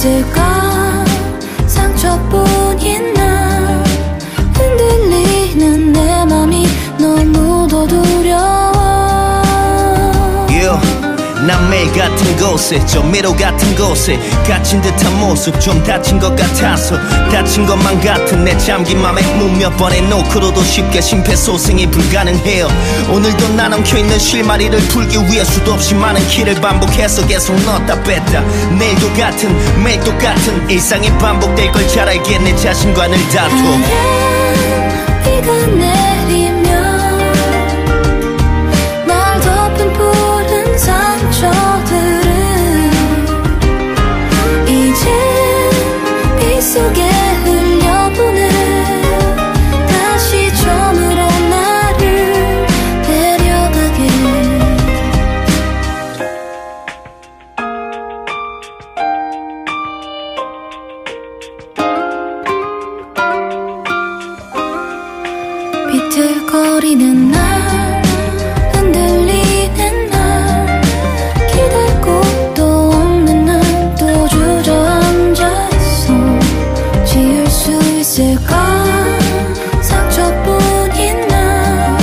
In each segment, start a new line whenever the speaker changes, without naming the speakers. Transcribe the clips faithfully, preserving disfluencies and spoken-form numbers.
있을까 상처뿐인 나 흔들리는 내 맘이 너무도 두려워
yeah. 난 매일 같은 곳에 저 미로 같은 곳에 갇힌 듯한 모습 좀 다친 것 같아서 다친 것만 같은 내 잠긴 맘에 문 몇 번에 놓고도 쉽게 심폐소생이 불가능해요 오늘도 나 엉켜있는 실마리를 풀기 위해 수도 없이 많은 길을 반복해서 계속 넣었다 뺐다 내일도 같은 매일 똑같은 일상이 반복될 걸 잘 알기에 내 자신과 늘 다퉈
하얀 비가 내리면 날 덮은 푸른 상처들은 이제 빗속에 흘려보내 다시 처음으로 나를 데려가게 비틀거리는 날 흔들리는 날 기댈 곳도 없는 난 또 주저앉아있어 지울 수 있을까 상처뿐인 날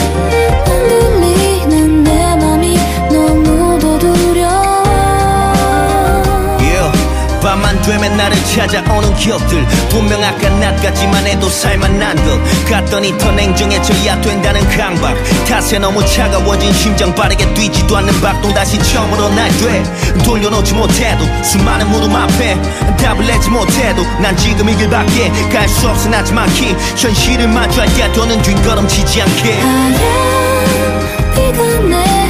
흔들리는 내 맘이 너무도 두려워
yeah. 밤만 되면 나를 찾아오는 기억들 분명 아까 낮까지만 해도 살만한 것 같더니 더 냉정해져야 된다는 강박 탓에 너무 차가워진 심장 빠르게 뛰지도 않는 박동 다시 처음으로 날 돼 돌려놓지 못해도 수많은 무덤 앞에 답을 내지 못해도 난 지금 이 길밖에 갈 수 없어 나지막히 현실을 마주할 때도는 뒷걸음치지 않게
하얀 비가 내